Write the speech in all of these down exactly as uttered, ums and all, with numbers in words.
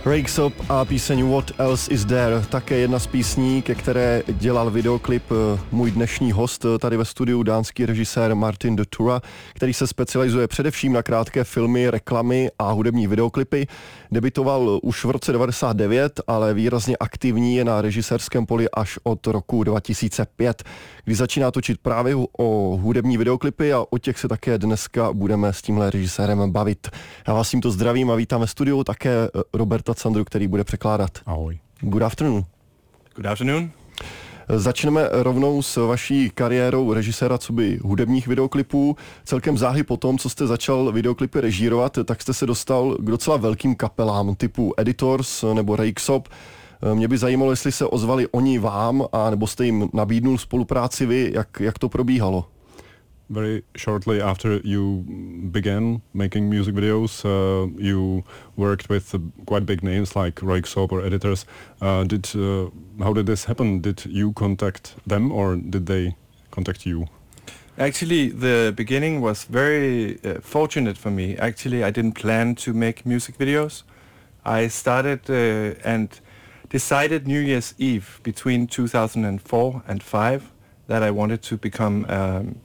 Röyksopp a píseň What Else Is There, také jedna z písní, ke které dělal videoklip můj dnešní host tady ve studiu, dánský režisér Martin de Tura, který se specializuje především na krátké filmy, reklamy a hudební videoklipy. Debitoval už v roce devadesát devět, ale výrazně aktivní je na režisérském poli až od roku dva tisíce pět, kdy začíná točit právě o hudební videoklipy a o těch se také dneska budeme s tímhle režisérem bavit. Já vás tímto zdravím a vítám ve studiu také Roberta Candru, který bude překládat. Ahoj. Good afternoon. Good afternoon. Začneme rovnou s vaší kariérou režiséra coby hudebních videoklipů. Celkem záhy po tom, co jste začal videoklipy režírovat, tak jste se dostal k docela velkým kapelám typu Editors nebo Röyksopp. Mě by zajímalo, jestli se ozvali oni vám, a nebo jste jim nabídnul spolupráci vy, jak, jak to probíhalo? Very shortly after you began making music videos, uh, you worked with uh, quite big names like Röyksopp or Editors. Uh, did uh, how did this happen? Did you contact them or did they contact you? Actually, the beginning was very uh, fortunate for me. Actually, I didn't plan to make music videos. I started uh, and decided New Year's Eve between two thousand four and five that I wanted to become um,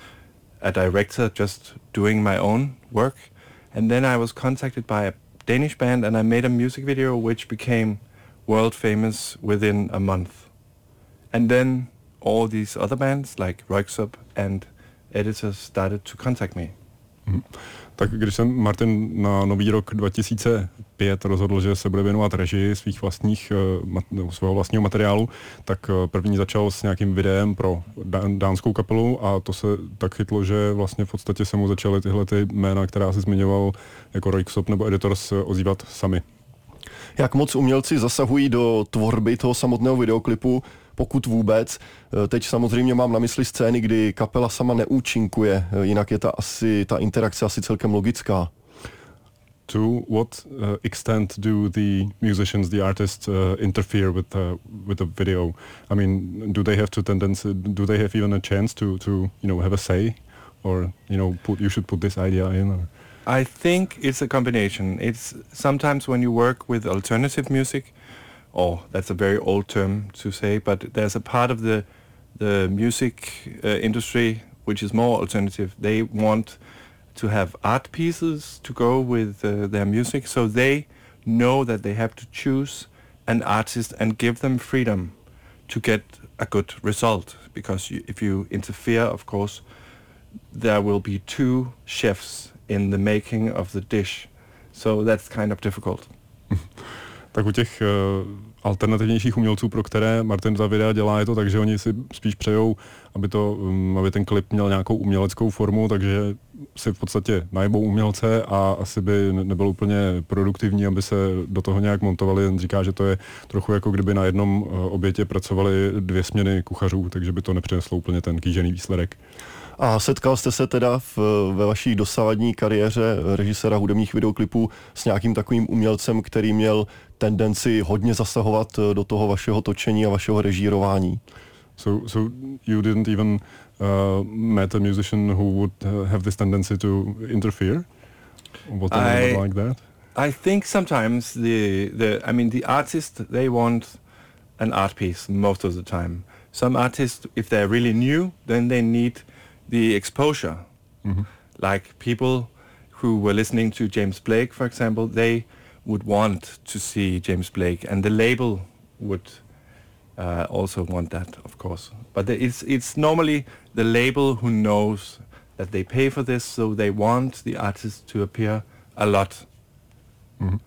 a director, just doing my own work. And then I was contacted by a Danish band and I made a music video which became world famous within a month. And then all these other bands like Röyksopp and Editors started to contact me. Mm. Tak když jsem Martin na nový rok dva tisíce pět rozhodl, že se bude věnovat režii svých vlastních, uh, svého vlastního materiálu, tak uh, první začal s nějakým videem pro dán, dánskou kapelu a to se tak chytlo, že vlastně v podstatě se mu začaly tyhle ty jména, která se zmiňoval jako Röyksopp nebo Editors, ozývat sami. Jak moc umělci zasahují do tvorby toho samotného videoklipu, pokud vůbec? Teď samozřejmě mám na mysli scény, kdy kapela sama neúčinkuje, jinak je ta, asi, ta interakce asi celkem logická. To what uh, extent do the musicians, the artists, uh, interfere with the with the video? I mean, do they have to tendency? Do they have even a chance to to you know have a say, or you know put you should put this idea in? Or? I think it's a combination. It's sometimes when you work with alternative music, or that's a very old term to say, but there's a part of the the music uh, industry which is more alternative. They want to have art pieces to go with uh, their music, so they know that they have to choose an artist and give them freedom to get a good result. Because you, if you interfere, of course, there will be two chefs in the making of the dish. So that's kind of difficult. Tak u těch uh, alternativnějších umělců, pro které Martin za videa dělá, je to tak, že oni si spíš přejou, aby, to, um, aby ten klip měl nějakou uměleckou formu, takže si v podstatě najebou umělce a asi by nebylo úplně produktivní, aby se do toho nějak montovali. On říká, že to je trochu jako kdyby na jednom uh, obětě pracovali dvě směny kuchařů, takže by to nepřineslo úplně ten kýžený výsledek. A setkal jste se teda v, ve vaší dosavadní kariéře režiséra hudebních videoklipů s nějakým takovým umělcem, který měl tendenci hodně zasahovat do toho vašeho točení a vašeho režírování? So, so you didn't even uh, met a musician who would uh, have this tendency to interfere? What I, like that? I think sometimes the, the, I mean, the artist, they want an art piece most of the time. Some artists, if they're really new, then they need the exposure. Mm-hmm. Like people who were listening to James Blake, for example, they would want to see James Blake, and the label would uh, also want that, of course. But the, it's it's normally the label who knows that they pay for this, so they want the artist to appear a lot. Mm-hmm.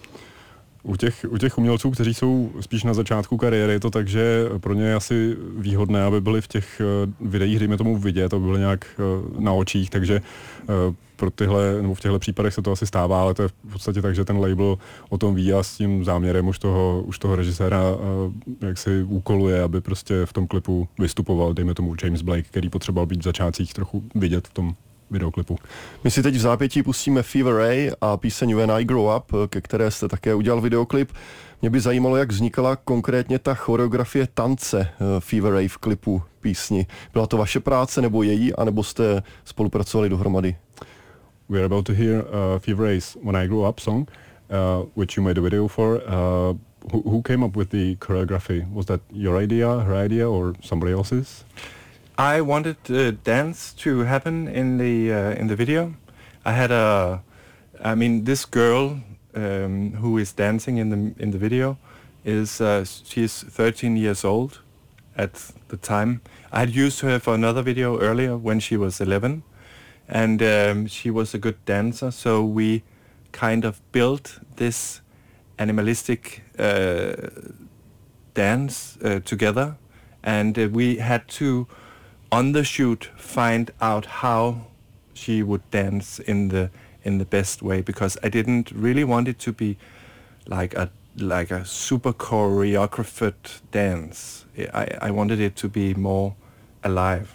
U těch, u těch umělců, kteří jsou spíš na začátku kariéry, je to tak, že pro ně je asi výhodné, aby byli v těch videích, dejme tomu vidět, aby byli nějak na očích, takže pro tyhle, nebo v těchto případech se to asi stává, ale to je v podstatě tak, že ten label o tom ví a s tím záměrem už toho, už toho režiséra jak si úkoluje, aby prostě v tom klipu vystupoval, dejme tomu James Blake, který potřeboval být v začátcích trochu vidět v tom videoklipu. My si teď v zápětí pustíme Fever Ray a píseň When I Grow Up, ke které jste také udělal videoklip. Mě by zajímalo, jak vznikala konkrétně ta choreografie tance Fever Ray v klipu písni. Byla to vaše práce nebo její, anebo jste spolupracovali dohromady? We are about to hear uh, Fever Ray's When I Grow Up song, uh, which you made a video for. Uh, who, who came up with the choreography? Was that your idea, her idea, or somebody else's? I wanted uh, dance to happen in the uh, in the video. I had a, I mean, this girl um, who is dancing in the in the video is uh, she's thirteen years old at the time. I had used her for another video earlier when she was eleven, and um, she was a good dancer. So we kind of built this animalistic uh, dance uh, together, and uh, we had to, on the shoot, find out how she would dance in the in the best way, because I didn't really want it to be like a like a super choreographed dance. I, I wanted it to be more alive.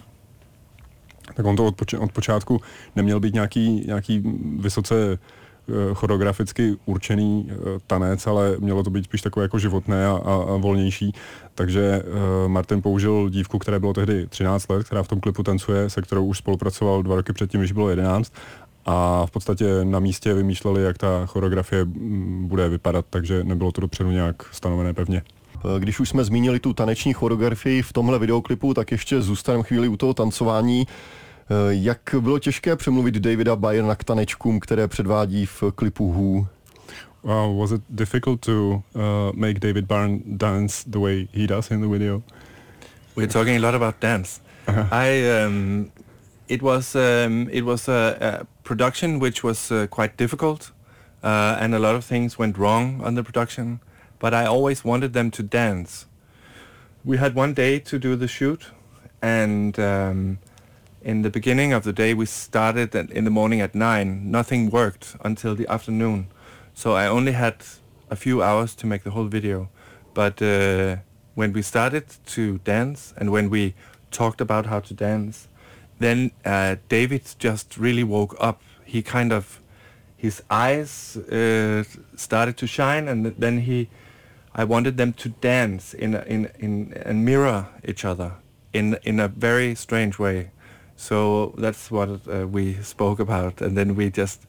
Tak on to od, poč- od počátku neměl být nějaký, nějaký vysoce uh, choreograficky určený uh, tanec, ale mělo to být spíš takové jako životné a, a, a volnější. Takže uh, Martin použil dívku, které bylo tehdy třináct let, která v tom klipu tancuje, se kterou už spolupracoval dva roky předtím, když bylo jedenáct. A v podstatě na místě vymýšleli, jak ta choreografie bude vypadat, takže nebylo to dopředu nějak stanovené pevně. Když už jsme zmínili tu taneční choreografii v tomhle videoklipu, tak ještě zůstaneme chvíli u toho tancování. Jak bylo těžké přemluvit Davida Byrna k tanečkům, které předvádí v klipu Who? Uh, was it difficult to uh, make David Byrne dance the way he does in the video? We're talking a lot about dance. Uh-huh. I um, it was um, it was a, a production which was uh, quite difficult, uh, and a lot of things went wrong on the production. But I always wanted them to dance. We had one day to do the shoot, and um, in the beginning of the day we started at, in the morning at nine. Nothing worked until the afternoon, so I only had a few hours to make the whole video. But uh, when we started to dance, and when we talked about how to dance, then uh, David just really woke up. He kind of, his eyes uh, started to shine, and then he, I wanted them to dance in a, in in and mirror each other in in a very strange way. So that's what uh, we spoke about, and then we just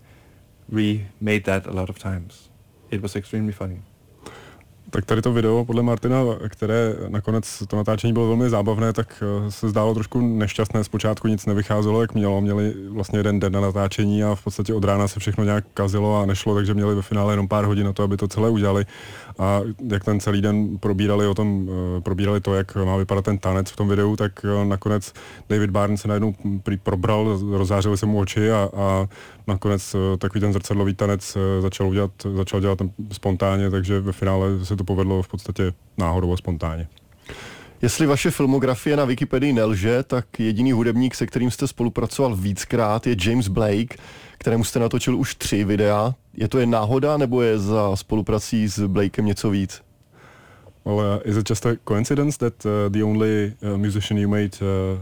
remade that a lot of times. It was extremely funny. Tak tady to video podle Martina, které nakonec to natáčení bylo velmi zábavné, tak se zdálo trošku nešťastné. Zpočátku nic nevycházelo, jak mělo. Měli vlastně jeden den na natáčení a v podstatě od rána se všechno nějak kazilo a nešlo, takže měli ve finále jenom pár hodin na to, aby to celé udělali. A jak ten celý den probírali o tom, probírali to, jak má vypadat ten tanec v tom videu, tak nakonec David Byrne se najednou probral, rozzářily se mu oči a, a nakonec takový ten zrcadlový tanec začal udělat, začal dělat spontánně, takže ve finále se to povedlo v podstatě náhodou a spontánně. Jestli vaše filmografie na Wikipedii nelže, tak jediný hudebník, se kterým jste spolupracoval víckrát, je James Blake, kterému jste natočil už tři videa. Je to jen náhoda, nebo je za spoluprací s Blakem něco víc? Well, uh, is it just a coincidence that uh, the only uh, musician you made uh,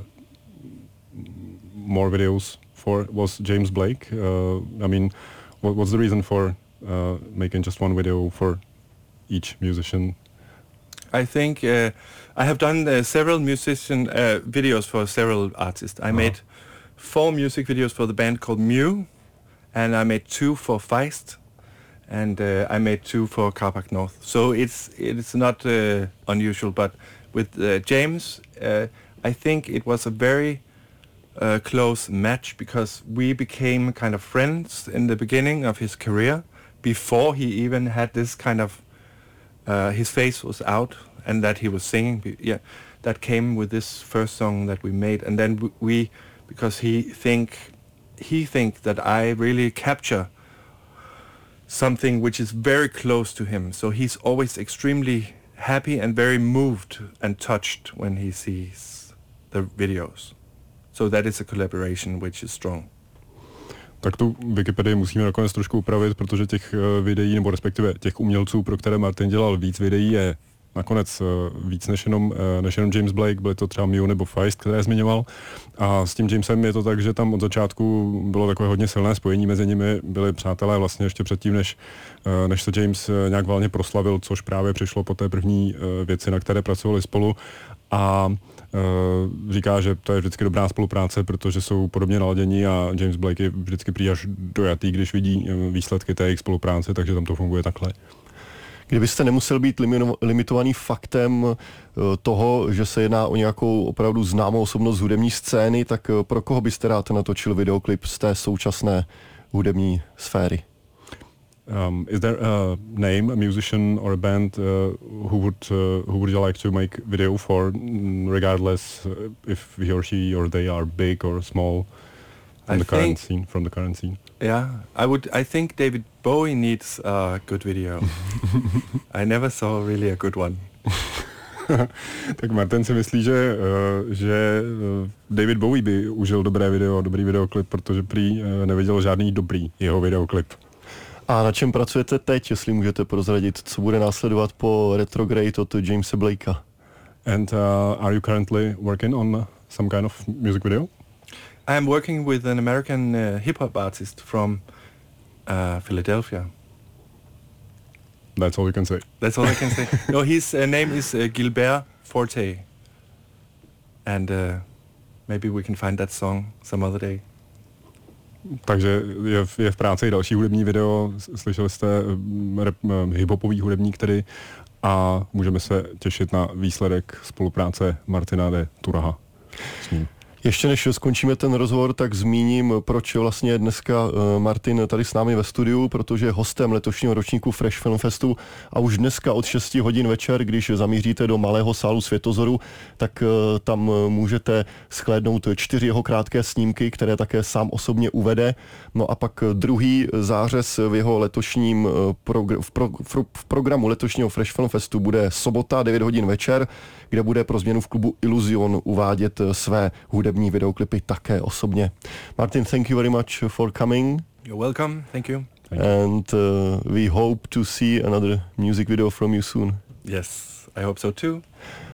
more videos for was James Blake? Uh, I mean, what, what's the reason for uh, making just one video for each musician? I think uh, I have done uh, several musician uh, videos for several artists. I uh-huh. made four music videos for the band called Mew, and I made two for Feist, and uh, I made two for Carpac North. So it's it's not uh, unusual, but with uh, James, uh, I think it was a very uh, close match, because we became kind of friends in the beginning of his career, before he even had this kind of Uh, his face was out, and that he was singing. Yeah, that came with this first song that we made, and then we, because he think, he think that I really capture something which is very close to him. So he's always extremely happy and very moved and touched when he sees the videos. So that is a collaboration which is strong. Tak tu Wikipedii musíme nakonec trošku upravit, protože těch videí, nebo respektive těch umělců, pro které Martin dělal víc videí, je nakonec víc než jenom, než jenom James Blake, byly to třeba Mew nebo Feist, které zmiňoval. A s tím Jamesem je to tak, že tam od začátku bylo takové hodně silné spojení mezi nimi, byli přátelé vlastně ještě předtím, než, než se James nějak valně proslavil, což právě přišlo po té první věci, na které pracovali spolu. a uh, říká, že to je vždycky dobrá spolupráce, protože jsou podobně naladění a James Blake je vždycky prý až dojatý, když vidí výsledky té jejich spolupráce, takže tam to funguje takhle. Kdybyste nemusel být limitovaný faktem toho, že se jedná o nějakou opravdu známou osobnost hudební scény, tak pro koho byste rád natočil videoklip z té současné hudební sféry? Um, is there a name, a musician or a band uh, who would uh, who would you like to make video for, regardless if he or she or they are big or small from I the current think, scene? From the current scene. Yeah, I would. I think David Bowie needs a good video. I never saw really a good one. Tak Martin si myslí, že, uh, že David Bowie by užil dobré video, dobrý videoklip, protože prý uh, neviděl žádný dobrý jeho videoklip. A na čem pracujete teď, jestli můžete prozradit, co bude následovat po Retrograde od Jamesa Blakea? And uh, are you currently working on some kind of music video? I am working with an American uh, hip-hop artist from uh, Philadelphia. That's all you can say. That's all I can say. No, his uh, name is uh, Gilbert Forte. And uh, maybe we can find that song some other day. Takže je v, je v práci i další hudební video, slyšeli jste rap, hip-hopový hudebník tedy a můžeme se těšit na výsledek spolupráce Martina de Turaha s ním. Ještě než skončíme ten rozhovor, tak zmíním, proč vlastně je dneska Martin tady s námi ve studiu, protože je hostem letošního ročníku Fresh Film Festu a už dneska od šesti hodin večer, když zamíříte do malého sálu Světozoru, tak tam můžete shlédnout čtyři jeho krátké snímky, které také sám osobně uvede. No a pak druhý zářez v jeho letošním progr- v, pro- v programu letošního Fresh Film Festu bude sobota devět hodin večer, kde bude pro změnu v klubu Illusion uvádět své hudební videoklipy také osobně. Martin, thank you very much for coming. You're welcome. Thank you. Thank you. And uh, we hope to see another music video from you soon. Yes, I hope so too.